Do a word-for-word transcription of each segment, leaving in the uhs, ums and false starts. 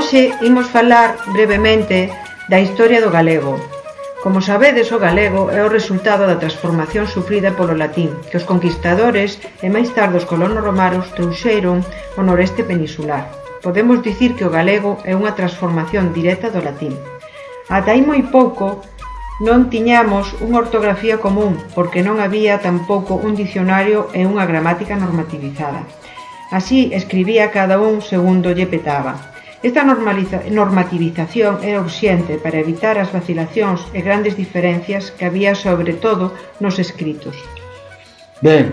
Hoxe imos falar brevemente da historia do galego. Como sabedes, o galego é o resultado da transformación sufrida polo latín que os conquistadores e máis tarde os colonos romanos trouxeron ao noreste peninsular. Podemos dicir que o galego é unha transformación directa do latín. Ata aí moi pouco non tiñamos unha ortografía común porque non había tampouco un dicionario e unha gramática normativizada. Así escribía cada un segundo lle petaba. Esta normativización era urxente para evitar as vacilacións e grandes diferencias que había sobre todo nos escritos. Ben,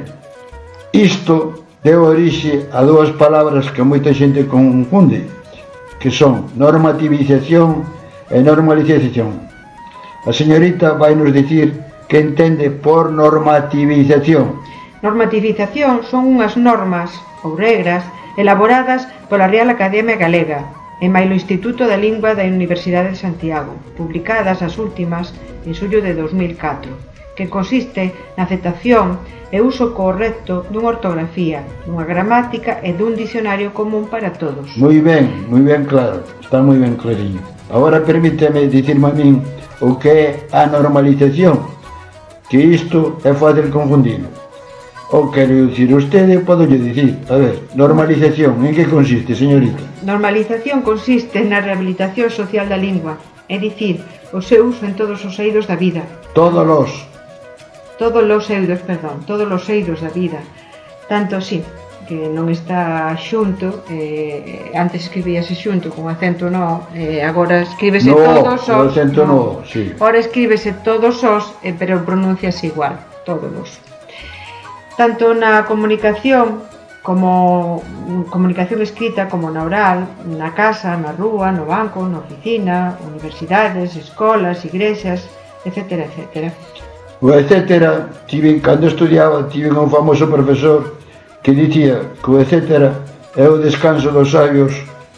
isto deu orixe a dúas palabras que moita xente confunde, que son normativización e normalización. A señorita vai nos dicir que entende por normativización. Normativización son unhas normas ou regras elaboradas pola Real Academia Galega e mailo Instituto da Lingua da Universidade de Santiago, publicadas as últimas en xullo de dos mil catro, que consiste na aceptación e uso correcto dunha ortografía, dunha gramática e dun dicionario común para todos. Moi ben, moi ben claro, está moi ben clariño. Agora permíteme dicirme a min o que é a normalización, que isto é fácil confundirlo. O quero dicir vostede, podo lle dicir. A ver, normalización, en que consiste, señorita? Normalización consiste na rehabilitación social da lingua, é dicir, o seu uso en todos os eidos da vida. Todos os. Todos os eidos, perdón, todos os eidos da vida. Tanto así, que non está xunto, eh, antes escribíase xunto con acento no, eh, agora escríbese no, todos os. No, acento no, no, sí. Agora escríbese todos os, eh, pero pronunciase igual, todos os. Tanto na comunicación como comunicación escrita como na oral, na casa, na rúa, no banco, na oficina, universidades, escolas, igrexas, etcétera, etcétera. O etcétera, tive, cando estudiaba, tive un famoso profesor que dicía que o etcétera é o descanso dos sabios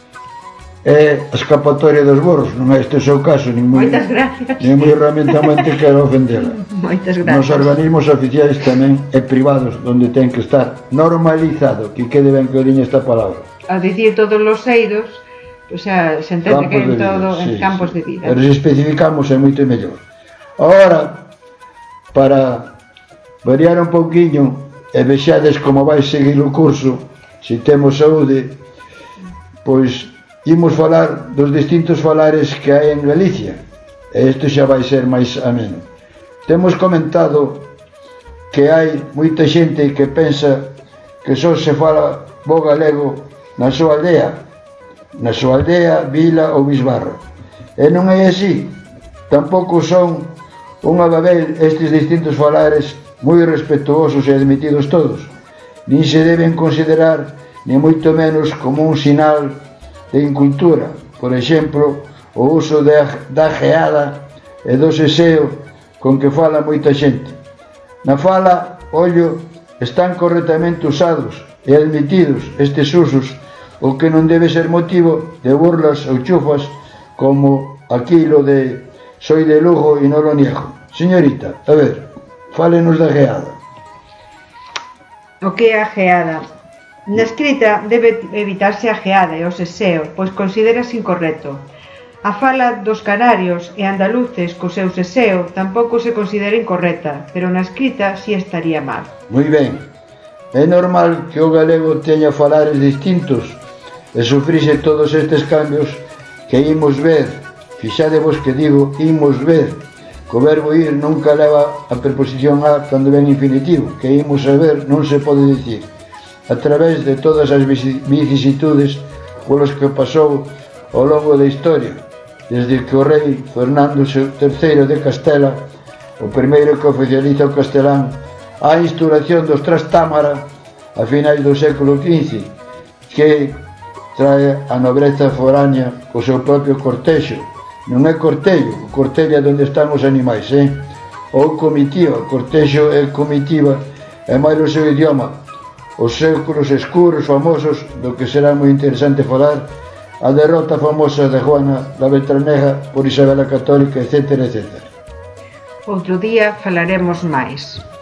e a escapatoria dos borros. Non é este o seu caso, nin moi, moitas gracias, nin moi realmentamente quero ofendela. Moitas gracias. Nos organismos oficiais tamén e privados onde ten que estar normalizado, que quede ben clariña esta palabra. A dicir todos os eidos, o sea, se entende que en todo, en campos de vida. Pero se especificamos é moito mellor. Agora, para variar un pouquiño e vexades como vai seguir o curso, se temos saúde, pois imos falar dos distintos falares que hai en Galicia, e isto xa vai ser máis ameno. Temos comentado que hai moita xente que pensa que só se fala bo galego na súa aldea, na súa aldea, vila ou bisbarra. E non é así. Tampouco son unha babel estes distintos falares moi respetuosos e admitidos todos. Nin se deben considerar, ni moito menos, como un sinal de incultura. Por exemplo, o uso da geada e do seseo con que fala moita xente. Na fala, ollo, están correctamente usados e admitidos estes usos, o que non debe ser motivo de burlas ou chufas como aquilo de soy de Lugo e non lo niego. Señorita, a ver, fálenos da geada. O que é a geada? Na escrita debe evitarse a geada e o seseo, pois considerase incorrecto. A fala dos canarios e andaluces co seu seseo tampouco se considera incorrecta, pero na escrita si estaría mal. Moi ben. É normal que o galego teña falares distintos e sufrise todos estes cambios que imos ver. Fixadevos que digo imos ver. Co verbo ir nunca leva a preposición a cando ven infinitivo, que imos a ver non se pode dicir. A través de todas as vicisitudes polos que pasou ao longo da historia, desde que o rei Fernando terceiro de Castela, o primeiro que oficializa o castelán, a instauración dos Trastámara a finais do século quince, que trae a nobreza foránea o seu propio cortexo. Non é cortello, o cortello é onde están os animais, eh? Ou comitiva, cortexo é comitiva, é máis o seu idioma, os séculos escuros famosos, do que será moi interesante falar, a derrota famosa de Juana la Beltraneja por Isabel a Católica, etcétera, etcétera. Outro día falaremos máis.